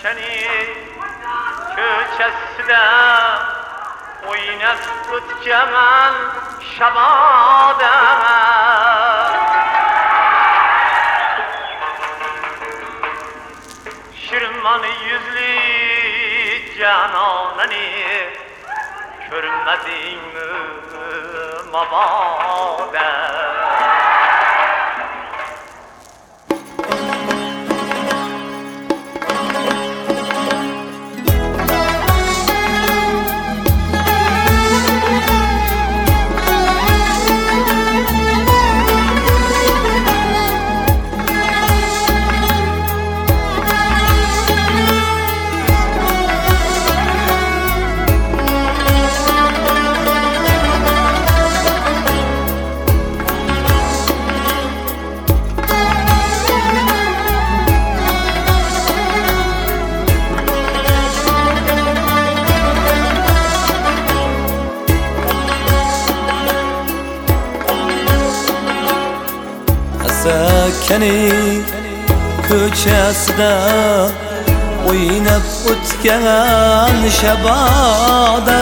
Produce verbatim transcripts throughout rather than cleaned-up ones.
Asakkening ko'chasida o'ynab o'tganman shaboda. Shirmon yuzli janonani ko'rmadingmi maboda? Asakkening ko'chasida o'ynab o'tgan shaboda.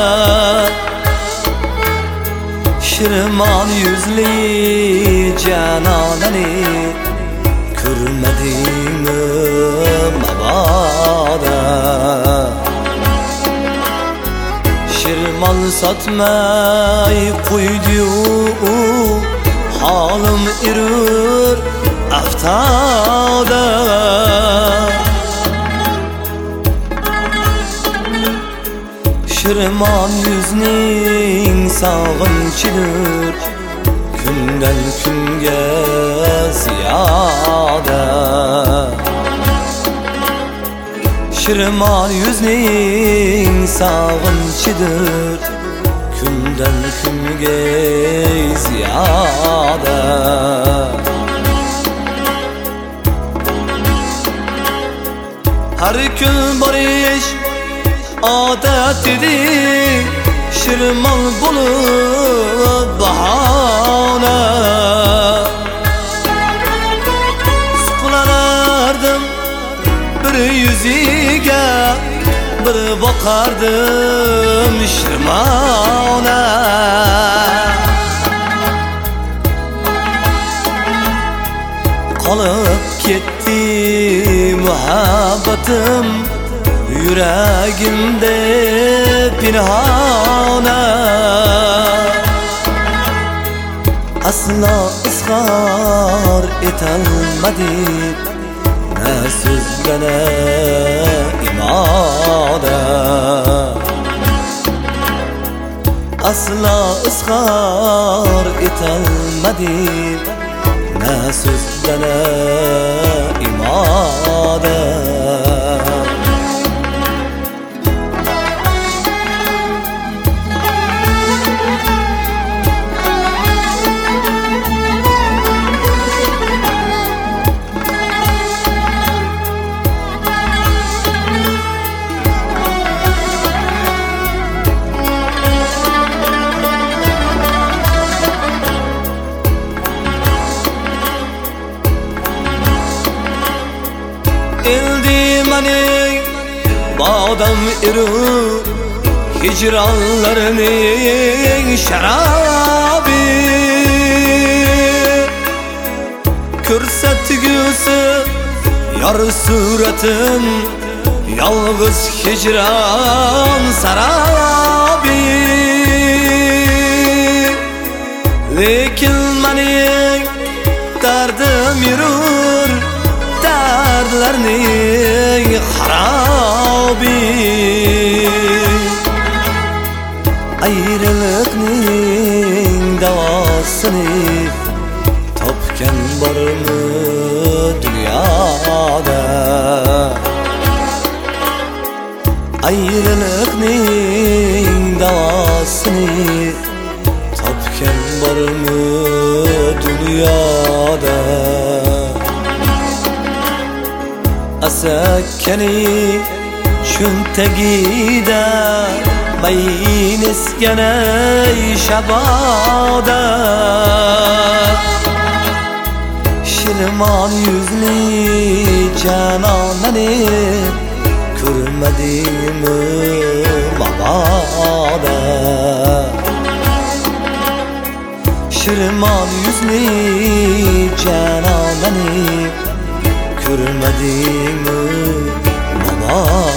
Shirmon yuzli janonani ko'rmadingmi maboda? Shirmon sotmay qo'ydi-yu, halim erur aftoda. Shirmon yuzning sog'inchidir kundan kunga ziyoda. Shirmon yuzning sog'inchidir kundan kunga ziyoda. Har kun borish odat edi, shirmon bo'lib bahona. Suqlanardim bir yuziga, bir boqardim shirmona. Qolib ketdi muhabbatim yuragimda pinhona. Aslo izhor etolmadim na so'zda na imoda. Aslo izhor etolmadim na so'zda na imoda. Eldimening bodam eru hicranlarning şarabi. Ko'rsatgusi yor suratim yolg'iz hicran sarabi. Lekin mening dardim yurur dardlarning xarobi. Ayriliqning davosini topgan bormi dunyoda? Ayriliqning davosini topgan bormi dunyoda? Asakkening cho'ntagida mayin esganay shaboda. Shirmon yuzli janonani görmediğimi babada. Şirman yüzlü cananeni görmediğimi babada.